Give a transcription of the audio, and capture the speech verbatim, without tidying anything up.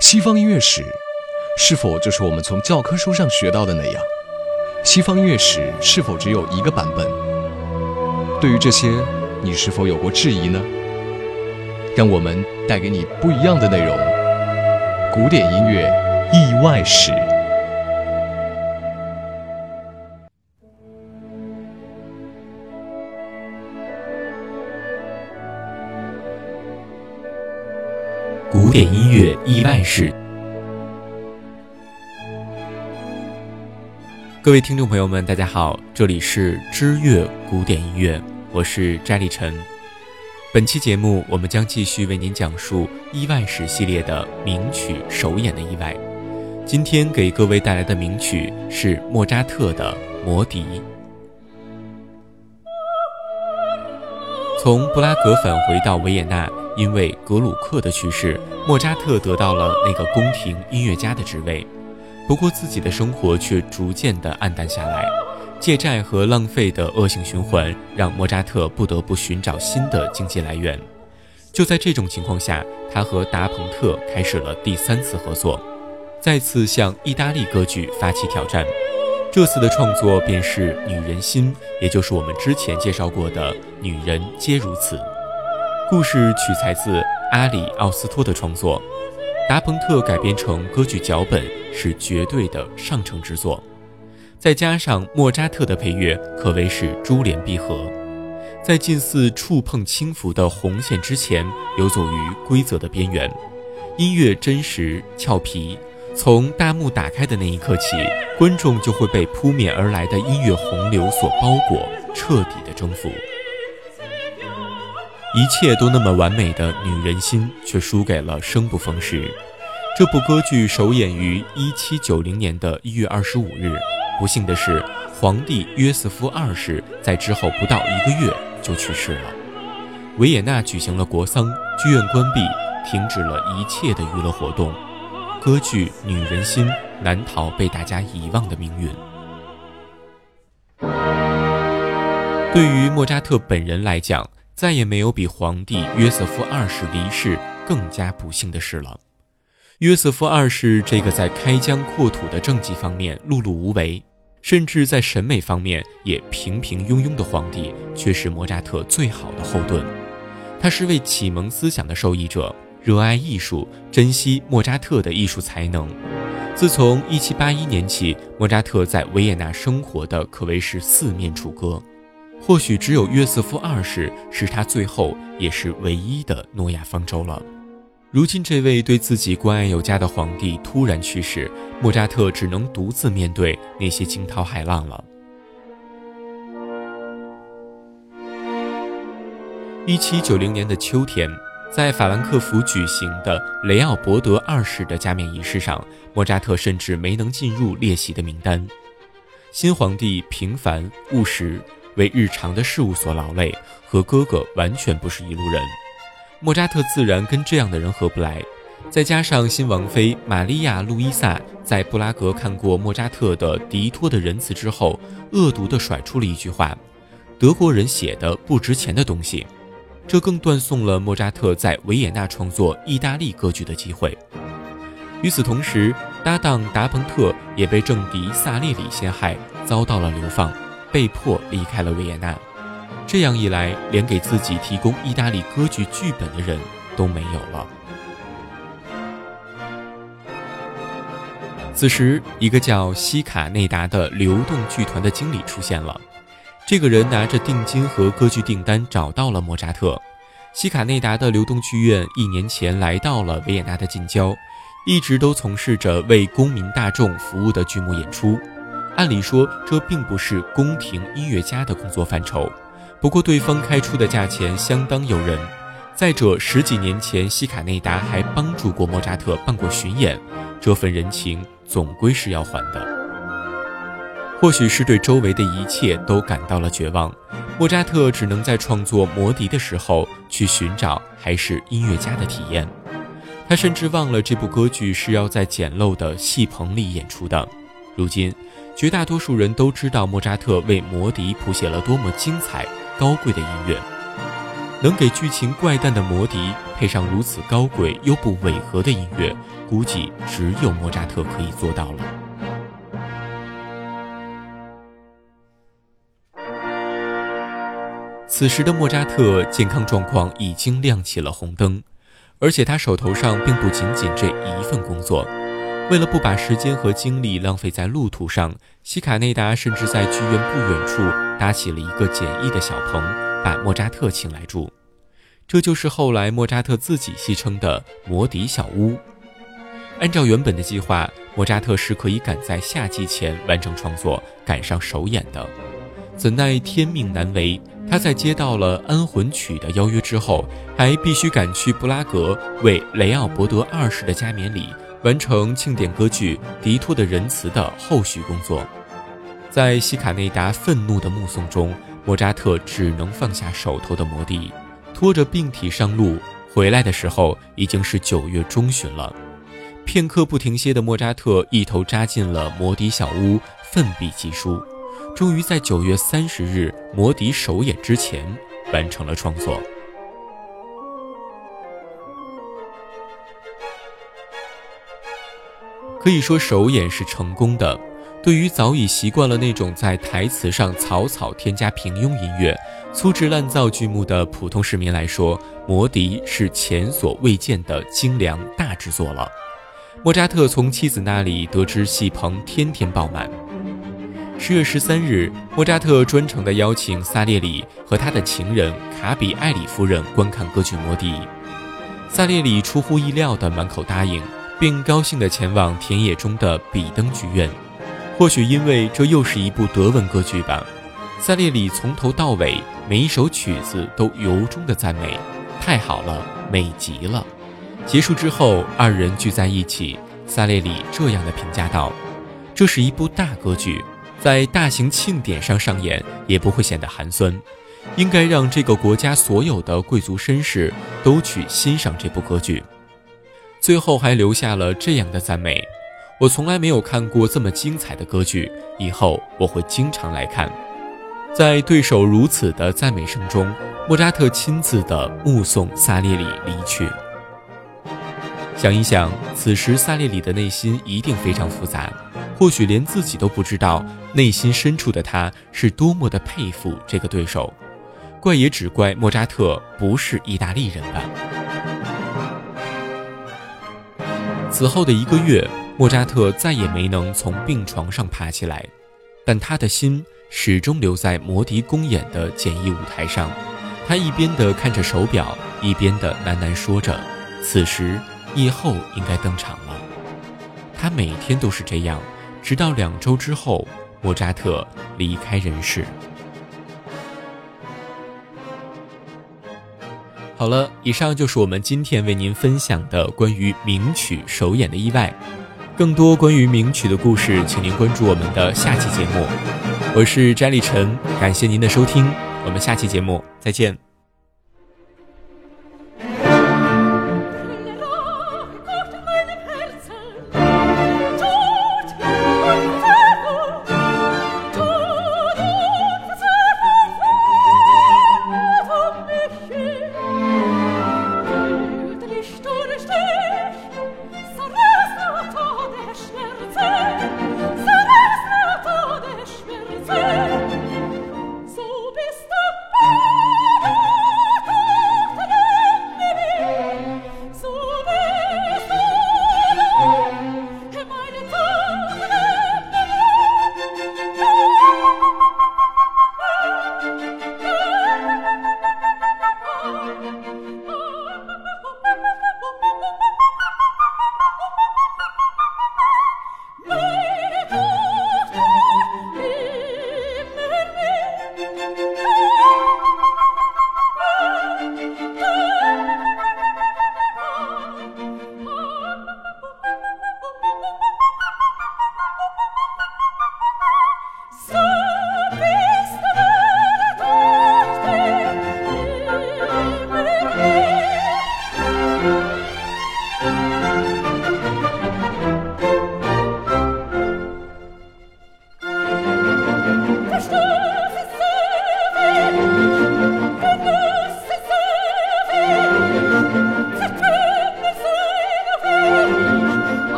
西方音乐史是否就是我们从教科书上学到的那样？西方音乐史是否只有一个版本？对于这些，你是否有过质疑呢？让我们带给你不一样的内容。古典音乐意外史。 古典音乐意外史。各位听众朋友们，大家好，这里是知乐古典音乐，我是斋立晨。本期节目我们将继续为您讲述意外史系列的名曲首演的意外。今天给各位带来的名曲是莫扎特的《魔笛》。从布拉格返回到维也纳，因为格鲁克的去世，莫扎特得到了那个宫廷音乐家的职位。不过自己的生活却逐渐地暗淡下来，借债和浪费的恶性循环让莫扎特不得不寻找新的经济来源。就在这种情况下，他和达蓬特开始了第三次合作，再次向意大利歌剧发起挑战。这次的创作便是《女人心》，也就是我们之前介绍过的《女人皆如此》。故事取材自阿里奥斯托的创作，达蓬特改编成歌剧脚本，是绝对的上乘之作。再加上莫扎特的配乐，可谓是珠联璧合，在近似触碰轻浮的红线之前，游走于规则的边缘。音乐真实俏皮，从大幕打开的那一刻起，观众就会被扑面而来的音乐洪流所包裹，彻底的征服。一切都那么完美的女人心，却输给了生不逢时。这部歌剧首演于一七九零年的一月二十五日，不幸的是，皇帝约瑟夫二世在之后不到一个月就去世了。维也纳举行了国丧，剧院关闭，停止了一切的娱乐活动。歌剧《女人心》难逃被大家遗忘的命运。对于莫扎特本人来讲，再也没有比皇帝约瑟夫二世离世更加不幸的事了。约瑟夫二世这个在开疆扩土的政绩方面碌碌无为，甚至在审美方面也平平庸庸的皇帝，却是莫扎特最好的后盾。他是位启蒙思想的受益者，热爱艺术，珍惜莫扎特的艺术才能。自从一七八一年起，莫扎特在维也纳生活的可谓是四面楚歌。或许只有约瑟夫二世是他最后也是唯一的诺亚方舟了。如今这位对自己关爱有加的皇帝突然去世，莫扎特只能独自面对那些惊涛骇浪了。一七九零年的秋天，在法兰克福举行的雷奥伯德二世的加冕仪式上，莫扎特甚至没能进入列席的名单。新皇帝平凡务实，为日常的事务所劳累，和哥哥完全不是一路人。莫扎特自然跟这样的人合不来，再加上新王妃玛利亚·路易萨在布拉格看过莫扎特的《迪托的仁慈》之后，恶毒地甩出了一句话：德国人写的不值钱的东西。这更断送了莫扎特在维也纳创作意大利歌剧的机会。与此同时，搭档达蓬特也被政敌萨列里陷害，遭到了流放，被迫离开了维也纳。这样一来，连给自己提供意大利歌剧剧本的人都没有了。此时，一个叫西卡内达的流动剧团的经理出现了。这个人拿着定金和歌剧订单找到了莫扎特。西卡内达的流动剧院一年前来到了维也纳的近郊，一直都从事着为公民大众服务的剧目演出。按理说，这并不是宫廷音乐家的工作范畴，不过对方开出的价钱相当诱人。再者，十几年前西卡内达还帮助过莫扎特办过巡演，这份人情总归是要还的。或许是对周围的一切都感到了绝望，莫扎特只能在创作《魔笛》的时候去寻找还是音乐家的体验。他甚至忘了这部歌剧是要在简陋的戏棚里演出的。如今绝大多数人都知道莫扎特为《魔笛》谱写了多么精彩高贵的音乐，能给剧情怪诞的魔笛配上如此高贵又不违和的音乐， 估计只有莫扎特可以做到了。此时的莫扎特健康状况已经亮起了红灯，而且他手头上并不仅仅这一份工作。为了不把时间和精力浪费在路途上，西卡内达甚至在剧院不远处搭起了一个简易的小棚，把莫扎特请来住。这就是后来莫扎特自己戏称的摩迪小屋。按照原本的计划，莫扎特是可以赶在夏季前完成创作，赶上首演的。怎奈天命难违，他在接到了《安魂曲》的邀约之后，还必须赶去布拉格为雷奥伯德二世的加冕礼完成庆典歌剧《迪托的仁慈》的后续工作。在西卡内达愤怒的目送中，莫扎特只能放下手头的摩笛，拖着病体上路。回来的时候已经是九月中旬了。片刻不停歇的莫扎特一头扎进了摩笛小屋，奋笔疾书，终于在九月三十日摩笛首演之前完成了创作。可以说首演是成功的。对于早已习惯了那种在台词上草草添加平庸音乐、粗制滥造剧目的普通市民来说，摩笛是前所未见的精良大制作了。莫扎特从妻子那里得知戏棚天天爆满。十月十三日，莫扎特专程地邀请萨列里和他的情人卡比埃里夫人观看歌剧《摩笛》。萨列里出乎意料地满口答应，并高兴地前往田野中的比登剧院。或许因为这又是一部德文歌剧吧，萨列里从头到尾每一首曲子都由衷地赞美，太好了，美极了。结束之后，二人聚在一起，萨列里这样的评价道：这是一部大歌剧，在大型庆典上上演也不会显得寒酸，应该让这个国家所有的贵族绅士都去欣赏这部歌剧。最后还留下了这样的赞美：我从来没有看过这么精彩的歌剧，以后我会经常来看。在对手如此的赞美声中，莫扎特亲自的目送萨列里离去。想一想，此时萨列里的内心一定非常复杂，或许连自己都不知道，内心深处的他是多么的佩服这个对手。怪也只怪莫扎特不是意大利人吧。此后的一个月，莫扎特再也没能从病床上爬起来，但他的心始终留在摩笛公演的简易舞台上。他一边地看着手表，一边地喃喃说着，此时夜后应该登场了。他每天都是这样，直到两周之后，莫扎特离开人世。好了，以上就是我们今天为您分享的关于名曲首演的意外。更多关于名曲的故事，请您关注我们的下期节目。我是翟立晨，感谢您的收听，我们下期节目再见。